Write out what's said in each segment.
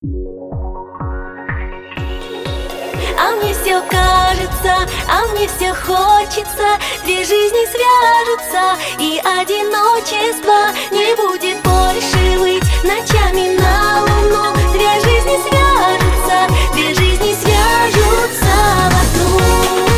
А мне все кажется, а мне все хочется, две жизни свяжутся, и одиночество не будет больше выть ночами на луну. Две жизни свяжутся, две жизни свяжутся в одну.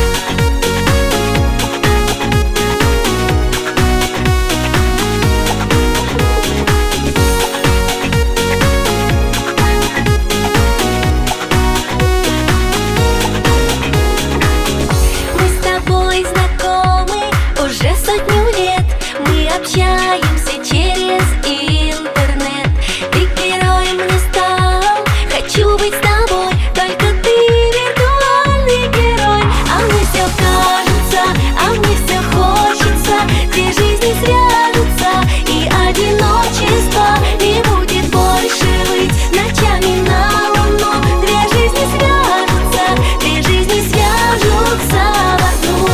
Общаемся через интернет. Ты героем не стал, хочу быть с тобой, только ты виртуальный герой. А мне все кажется, а мне все хочется, две жизни свяжутся, и одиночество не будет больше выть ночами на луну. Две жизни свяжутся, две жизни свяжутся в одну.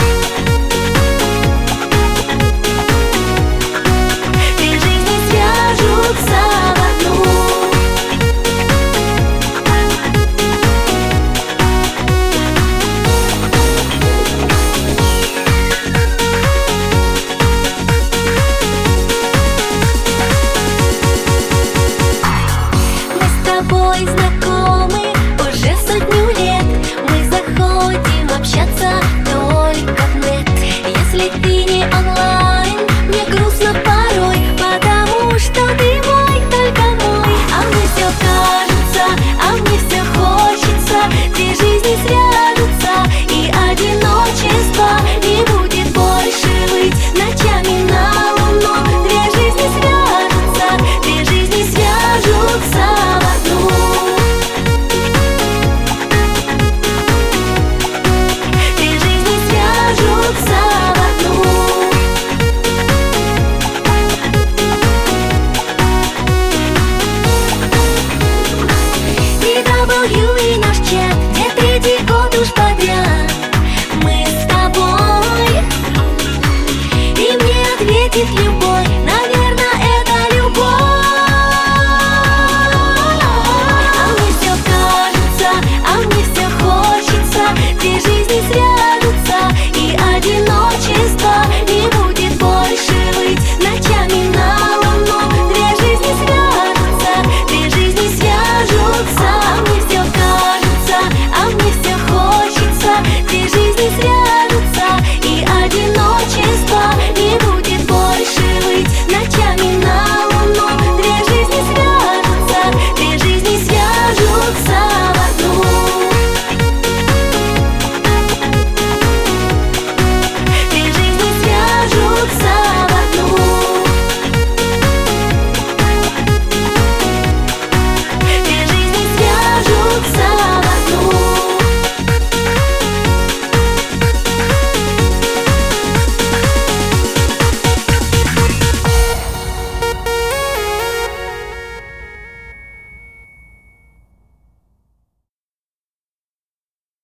Знакомы уже сотню лет, мы заходим общаться только в нет. Если ты не онлайн,